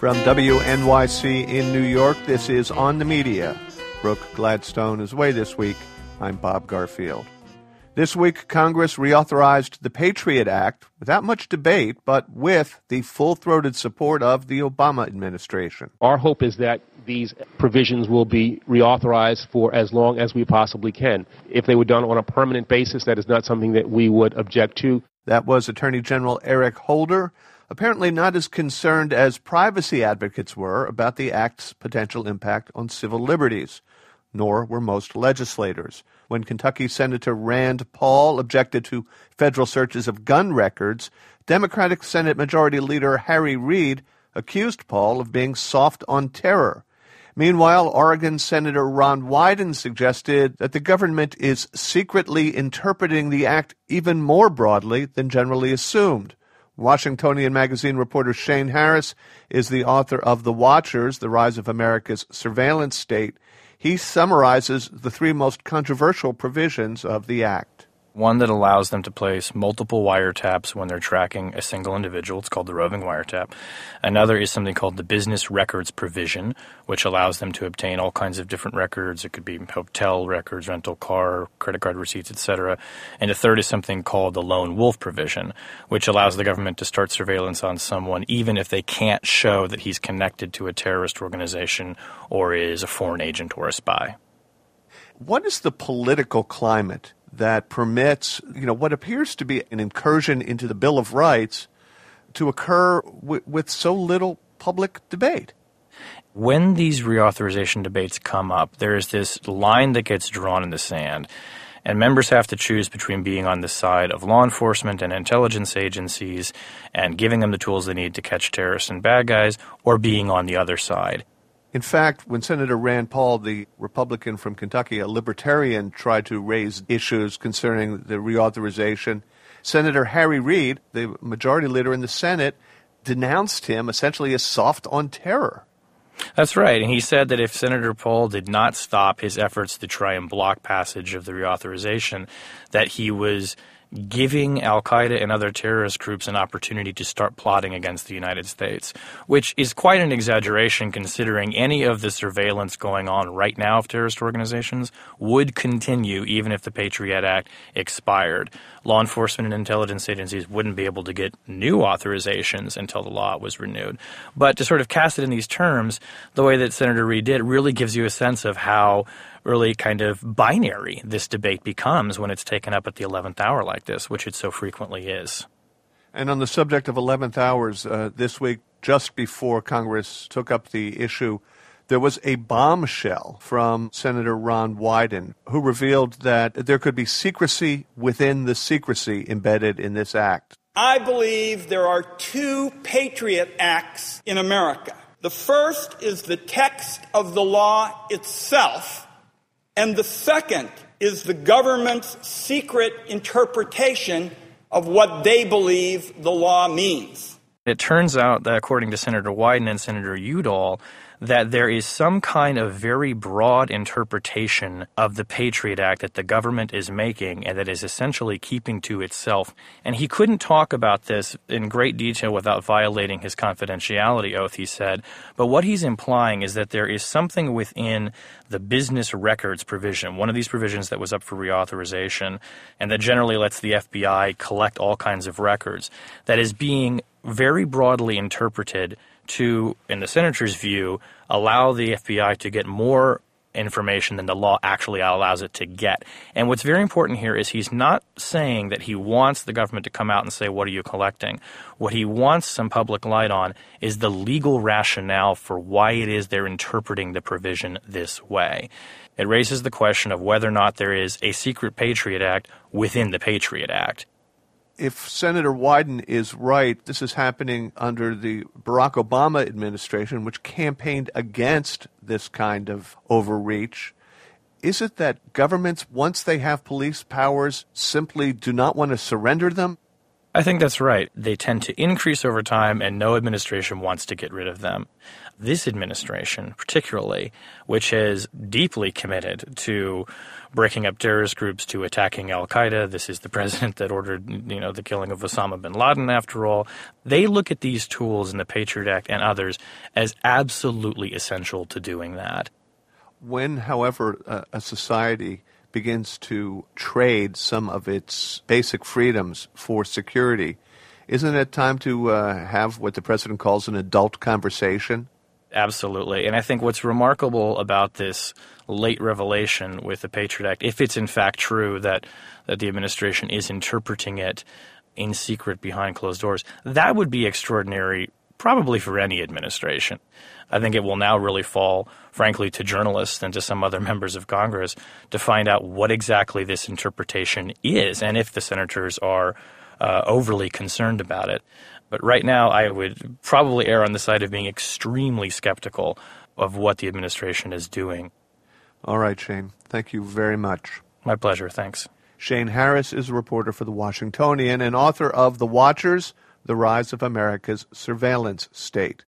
From WNYC in New York, this is On the Media. Brooke Gladstone is away this week. I'm Bob Garfield. This week, Congress reauthorized the Patriot Act without much debate, but with the full-throated support of the Obama administration. Our hope is that these provisions will be reauthorized for as long as we possibly can. If they were done on a permanent basis, that is not something that we would object to. That was Attorney General Eric Holder, apparently not as concerned as privacy advocates were about the act's potential impact on civil liberties, nor were most legislators. When Kentucky Senator Rand Paul objected to federal searches of gun records, Democratic Senate Majority Leader Harry Reid accused Paul of being soft on terror. Meanwhile, Oregon Senator Ron Wyden suggested that the government is secretly interpreting the act even more broadly than generally assumed. Washingtonian Magazine reporter Shane Harris is the author of The Watchers, The Rise of America's Surveillance State. He summarizes the three most controversial provisions of the act. One that allows them to place multiple wiretaps when they're tracking a single individual. It's called the roving wiretap. Another is something called the business records provision, which allows them to obtain all kinds of different records. It could be hotel records, rental car, credit card receipts, etc. And a third is something called the lone wolf provision, which allows the government to start surveillance on someone even if they can't show that he's connected to a terrorist organization or is a foreign agent or a spy. What is the political climate that permits, what appears to be an incursion into the Bill of Rights to occur with so little public debate? When these reauthorization debates come up, there is this line that gets drawn in the sand, and members have to choose between being on the side of law enforcement and intelligence agencies and giving them the tools they need to catch terrorists and bad guys, or being on the other side. In fact, when Senator Rand Paul, the Republican from Kentucky, a libertarian, tried to raise issues concerning the reauthorization, Senator Harry Reid, the majority leader in the Senate, denounced him essentially as soft on terror. That's right, and he said that if Senator Paul did not stop his efforts to try and block passage of the reauthorization, that he was giving al-Qaeda and other terrorist groups an opportunity to start plotting against the United States, which is quite an exaggeration considering any of the surveillance going on right now of terrorist organizations would continue even if the Patriot Act expired. Law enforcement and intelligence agencies wouldn't be able to get new authorizations until the law was renewed. But to sort of cast it in these terms, the way that Senator Reid did really gives you a sense of how really kind of binary this debate becomes when it's taken up at the 11th hour like this, which it so frequently is. And on the subject of 11th hours, this week, just before Congress took up the issue, there was a bombshell from Senator Ron Wyden, who revealed that there could be secrecy within the secrecy embedded in this act. I believe there are two Patriot Acts in America. The first is the text of the law itself, and the second is the government's secret interpretation of what they believe the law means. It turns out that according to Senator Wyden and Senator Udall, that there is some kind of very broad interpretation of the Patriot Act that the government is making and that is essentially keeping to itself. And he couldn't talk about this in great detail without violating his confidentiality oath, he said. But what he's implying is that there is something within the business records provision, one of these provisions that was up for reauthorization, and that generally lets the FBI collect all kinds of records, that is being very broadly interpreted to, in the senator's view, allow the FBI to get more information than the law actually allows it to get. And what's very important here is he's not saying that he wants the government to come out and say, what are you collecting? What he wants some public light on is the legal rationale for why it is they're interpreting the provision this way. It raises the question of whether or not there is a secret Patriot Act within the Patriot Act. If Senator Wyden is right, this is happening under the Barack Obama administration, which campaigned against this kind of overreach. Is it that governments, once they have police powers, simply do not want to surrender them? I think that's right. They tend to increase over time, and no administration wants to get rid of them. This administration, particularly, which is deeply committed to breaking up terrorist groups, to attacking al-Qaeda — this is the president that ordered, the killing of Osama bin Laden, after all — they look at these tools in the Patriot Act and others as absolutely essential to doing that. When, however, a society begins to trade some of its basic freedoms for security, isn't it time to have what the president calls an adult conversation? Absolutely. And I think what's remarkable about this late revelation with the Patriot Act, if it's in fact true that the administration is interpreting it in secret behind closed doors, that would be extraordinary probably for any administration. I think it will now really fall, frankly, to journalists and to some other members of Congress to find out what exactly this interpretation is and if the senators are overly concerned about it. But right now, I would probably err on the side of being extremely skeptical of what the administration is doing. All right, Shane. Thank you very much. My pleasure. Thanks. Shane Harris is a reporter for The Washingtonian and author of The Watchers: The Rise of America's Surveillance State.